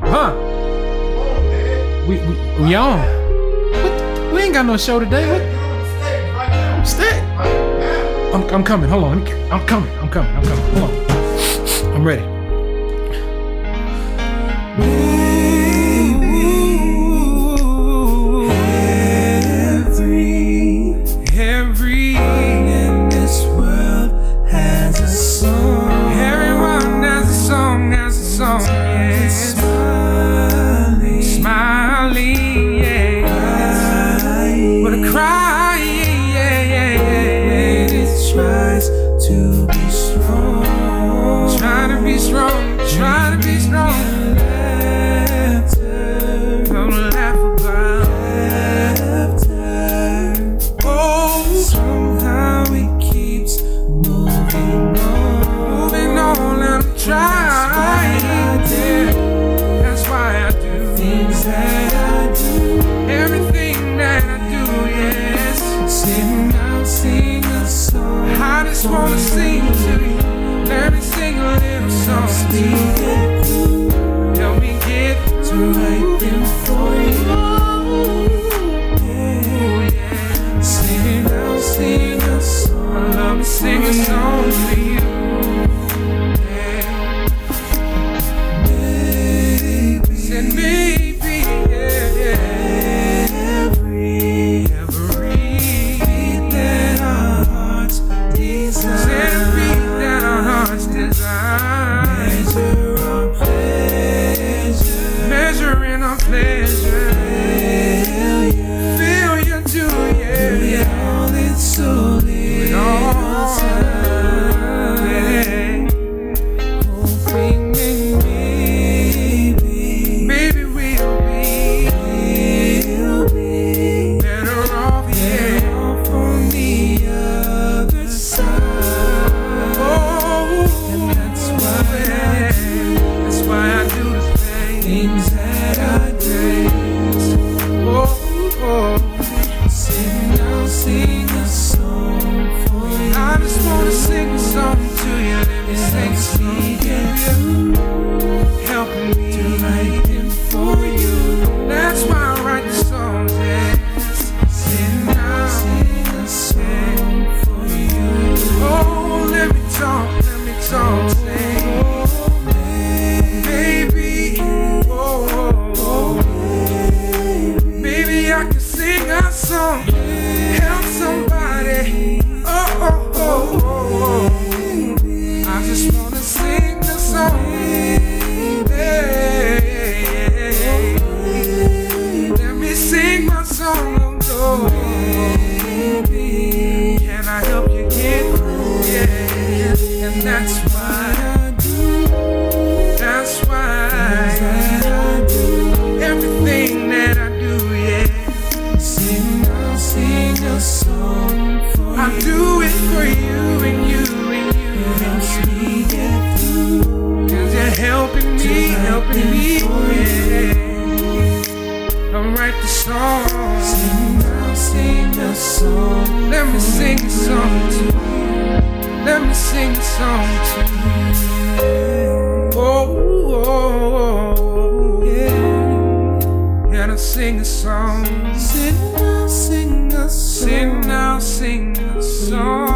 Huh? We on. What? We ain't got no show today. What? Mistake. I'm coming. Hold on. I'm coming. Hold on. I'm ready. Everything in this world has a song. Everyone has a song, yeah. Smiling, yeah. But a cry, yeah. When it tries to be strong, trying to be strong. Don't laugh about laughter. Oh, somehow it keeps moving on. I'm trying. That's why I do things that I do. Everything that I do, yes. Sitting down, sing a song. I just wanna sing to you. Let me sing a little song. Help me get to right there for you. Yeah. Sitting down, sing a song. I love to sing a song to you. Maybe, yeah. Every beat that our hearts desire. Measuring our pleasure. Failure to, yeah. All it's so little time. Hoping maybe we'll be better off, yeah, on the other side. Oh, and that's why I do the things that I do. Oh, sing now, sing a song for you. I just wanna sing a song to you. Let me sing a song to you. Helping me to write them for you. That's why I write the songs, yes. Sing now, sing a song for you. Oh, let me talk, sing. Baby, baby, I can sing a song. Help somebody. I just wanna sing a song. Let me sing my song. Can I help you get through? Yeah, and that's why I do. That's why I do everything that I do. Yeah, sing a song for you. I do it for you and you. Helps me get through. 'Cause you're helping me. Yeah. I'll write the song. Sing a song. Let me sing a song to you. Let me sing a song to you. Oh, yeah. And I'll sing a sing a song.